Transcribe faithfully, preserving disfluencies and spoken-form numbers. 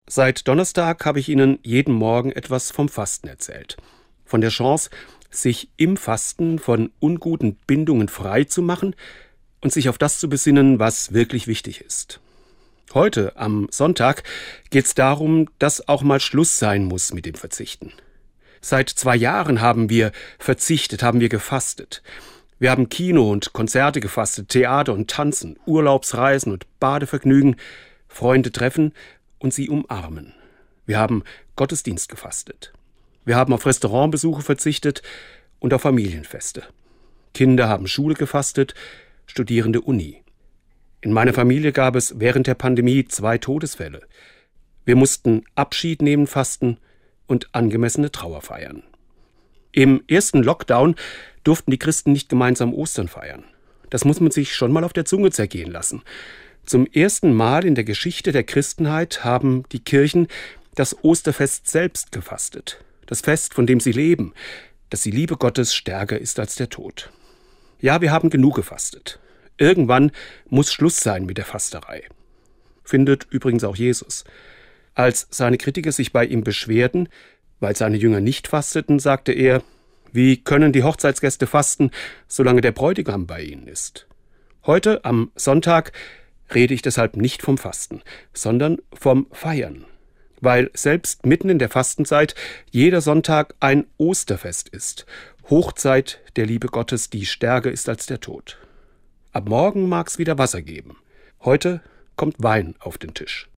Seit Donnerstag habe ich Ihnen jeden Morgen etwas vom Fasten erzählt. Von der Chance, sich im Fasten von unguten Bindungen frei zu machen und sich auf das zu besinnen, was wirklich wichtig ist. Heute, am Sonntag, geht es darum, dass auch mal Schluss sein muss mit dem Verzichten. Seit zwei Jahren haben wir verzichtet, haben wir gefastet. Wir haben Kino und Konzerte gefastet, Theater und Tanzen, Urlaubsreisen und Badevergnügen, Freunde treffen und sie umarmen. Wir haben Gottesdienst gefastet. Wir haben auf Restaurantbesuche verzichtet und auf Familienfeste. Kinder haben Schule gefastet, Studierende Uni. In meiner Familie gab es während der Pandemie zwei Todesfälle. Wir mussten Abschied nehmen fasten und angemessene Trauer feiern. Im ersten Lockdown durften die Christen nicht gemeinsam Ostern feiern. Das muss man sich schon mal auf der Zunge zergehen lassen. Zum ersten Mal in der Geschichte der Christenheit haben die Kirchen das Osterfest selbst gefastet. Das Fest, von dem sie leben, dass die Liebe Gottes stärker ist als der Tod. Ja, wir haben genug gefastet. Irgendwann muss Schluss sein mit der Fasterei. Findet übrigens auch Jesus. Als seine Kritiker sich bei ihm beschwerten, weil seine Jünger nicht fasteten, sagte er: Wie können die Hochzeitsgäste fasten, solange der Bräutigam bei ihnen ist? Heute, am Sonntag, rede ich deshalb nicht vom Fasten, sondern vom Feiern. Weil selbst mitten in der Fastenzeit jeder Sonntag ein Osterfest ist. Hochzeit der Liebe Gottes, die stärker ist als der Tod. Ab morgen mag es wieder Wasser geben. Heute kommt Wein auf den Tisch.